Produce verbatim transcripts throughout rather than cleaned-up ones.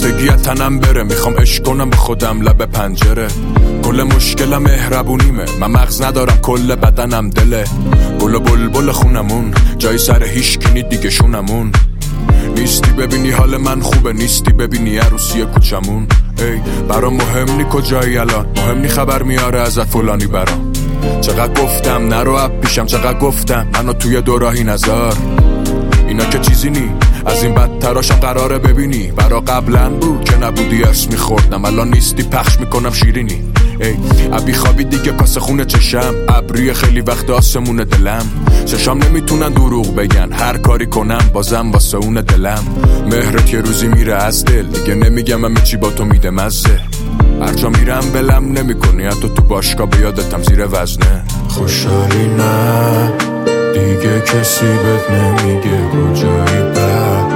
خستگی از تنم بره، میخوام عشق کنم به خودم لب پنجره. کل مشکلم مهربونیمه، من مغز ندارم کل بدنم دله. گل و بلبل خونمون جای سر هیچ کنی دیگه شونمون. نیستی ببینی حال من خوبه، نیستی ببینی عروسی کوچمون. ای برام مهم نی کجایی الان، مهم نی خبر میاره ازت فلانی برام. چقدر گفتم نرو اب پیشم، چقدر گفتم منو توی دوراهی نذار. اینا که چیزی نی، از این بدتراشم قراره ببینی. برا قبلا بود که نبودی ارس میخوردم، الان نیستی پخش میکنم شیرینی. ای ابی خوابی دیگه کاسه خونه چشم، ابری خیلی وقت آسمون دلم. چشام نمیتونن دروغ بگن، هر کاری کنم بازم واسه اون دلم. مهرت یه روزی میره از دل، دیگه نمیگم همه چی با تو میده مزه. هر جا میرم بلم نمیکنی، حتی تو باشگاه به یادتم زیر وزنه. خوشحالی نه دیگه کسی بهت نمیگه کجایی بعد،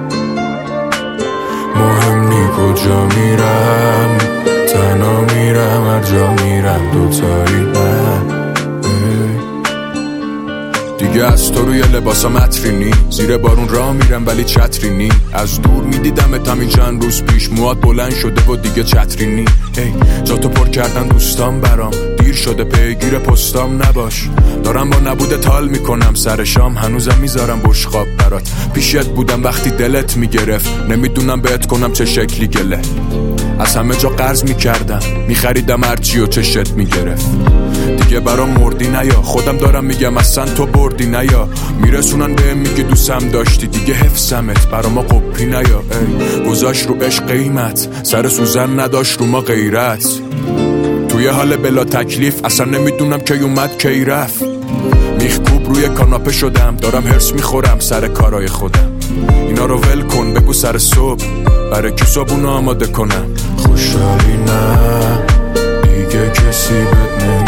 مهم نی کجا میرم، تنها میرم هر جا میرم دوتایی نه. دیگه از تو روی لباسم عطری نی، زیر بارون راه میرم ولی چتری نی. از دور میدیدمت همین چند روز پیش، موات بلند شده و دیگه چتری نی. هی جا تو پر کردن دوستان برام، دیر شده پیگیر پستام نباش. دارم با نبوده تال میکنم سر شام، هنوزم میذارم بشقاب برات. پیشت بودم وقتی دلت میگرفت، نمیدونم بهت کنم چه شکلی گله. از همه جا قرض میکردم، میخریدم هرچی و چشت میگرفت. دیگه برام مردی نیا، خودم دارم میگم اصلا تو بردی نیا. میرسونن بهم میگی دوستم داشتی، دیگه حفظمت برا ما قپی نیا. ای گذاشت رو عشق قیمت، سر سوزن نداشت رو ما غیرت. توی حال بلا تکلیف، اصلا نمیدونم کی اومد کی رفت. میخکوب روی کاناپه شدم، دارم هرس میخورم سر کارای خودم. اینا رو ول کن بگو سر صبح، برای کی صبحونو آماده کنم. خوشحالی نه دیگه کسی بهت